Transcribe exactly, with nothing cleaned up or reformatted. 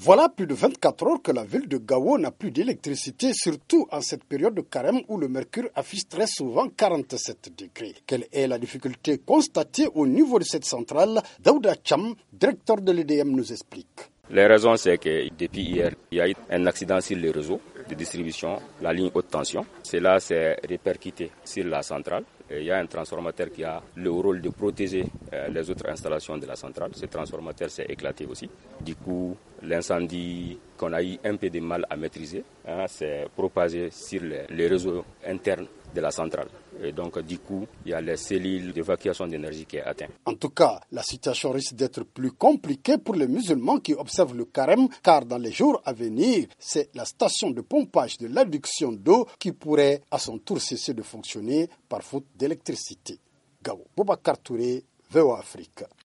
Voilà plus de vingt-quatre heures que la ville de Gao n'a plus d'électricité, surtout en cette période de carême où le mercure affiche très souvent quarante-sept degrés. Quelle est la difficulté constatée au niveau de cette centrale? Daouda Cham, directeur de l'E D M, nous explique. Les raisons, c'est que depuis hier, il y a eu un accident sur les réseaux de distribution, la ligne haute tension. Cela s'est répercuté sur la centrale. Et il y a un transformateur qui a le rôle de protéger euh, les autres installations de la centrale. Ce transformateur s'est éclaté aussi. Du coup, l'incendie qu'on a eu un peu de mal à maîtriser hein, s'est propagé sur les, les réseaux internes de la centrale. Et donc, du coup, il y a les cellules d'évacuation d'énergie qui est atteinte. En tout cas, la situation risque d'être plus compliquée pour les musulmans qui observent le carême, car dans les jours à venir, c'est la station de pompage de l'adduction d'eau qui pourrait à son tour cesser de fonctionner par faute d'électricité. Gao, Boubacar Touré, V O A Afrique.